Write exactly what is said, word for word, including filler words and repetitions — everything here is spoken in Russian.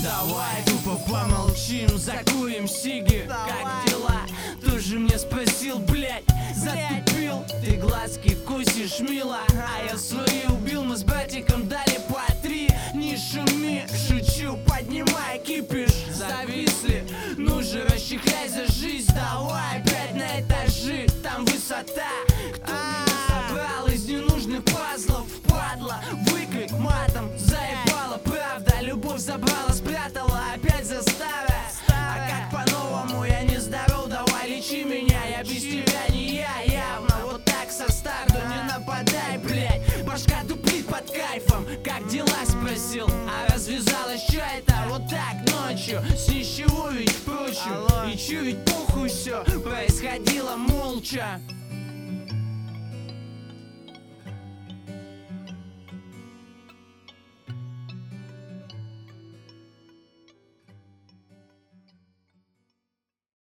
Давай тупо помолчим, закурим сиги. Как дела? Тоже мне спросил, блять, затупил. Ты глазки кусишь, мило, а я свои убил. Мы с братиком дали по три. Не шуми, шучу, поднимай кипиш. Зависли, ну же расчехляй за жизнь. Давай опять на этажи, там высота. Кто меня собрал из ненужных пазлов, падла? Выкрик матом, заебала правда. Любовь забрала, спрятала, опять застава. А как по-новому, я не здоров, давай лечи меня. Я без тебя не я, явно вот так со старту. Не нападай, блять, башка тупит под кайфом. Как дела, спросил, а развязалась чё это вот так ночью? С ничего ведь впрочем, и чё ведь похуй все происходило молча.